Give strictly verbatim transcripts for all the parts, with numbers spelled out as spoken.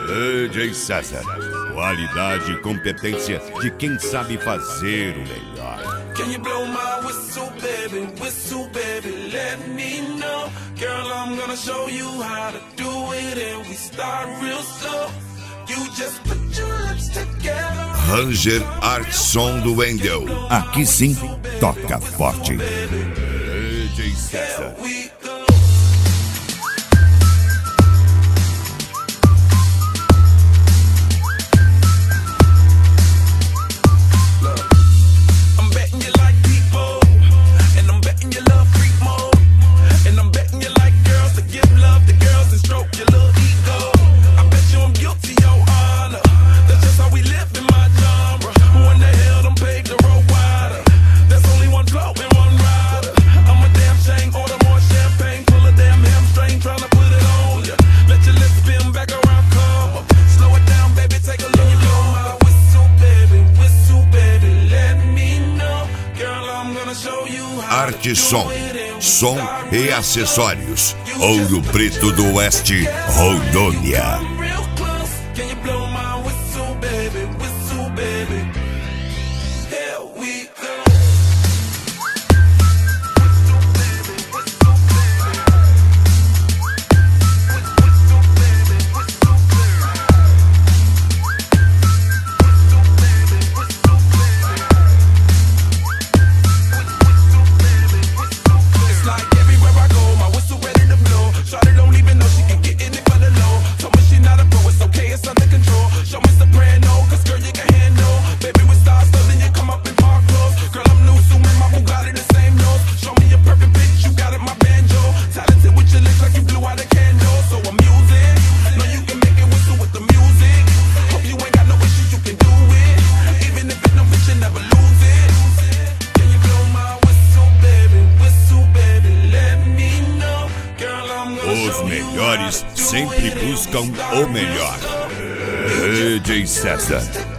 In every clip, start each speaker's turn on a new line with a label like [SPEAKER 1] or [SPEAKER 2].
[SPEAKER 1] D J César, qualidade e competência de quem sabe fazer o melhor.
[SPEAKER 2] Can you blow my whistle, baby, whistle, baby, let me know. Girl, I'm gonna show you how to do it and we start real slow. You just put your lips together.
[SPEAKER 1] Ranger Art Som do Wendel. Aqui sim, toca forte. D J César. Arte Som, som e acessórios. Ouro Preto do Oeste, Rondônia. Os melhores sempre buscam o melhor. D J César.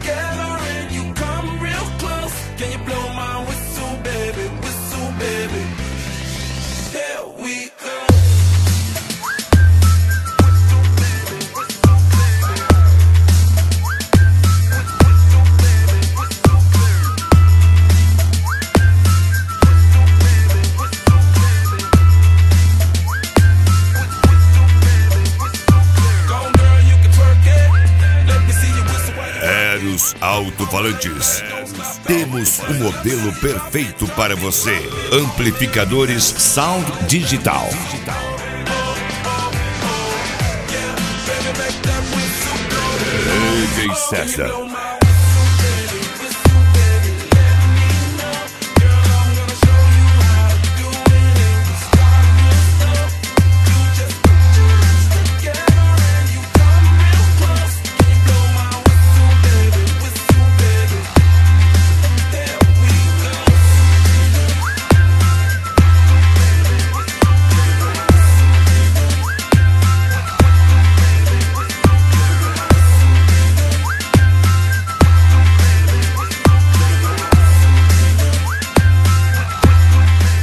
[SPEAKER 1] Alto-falantes. Temos o modelo perfeito para você. Amplificadores Sound Digital. D J César.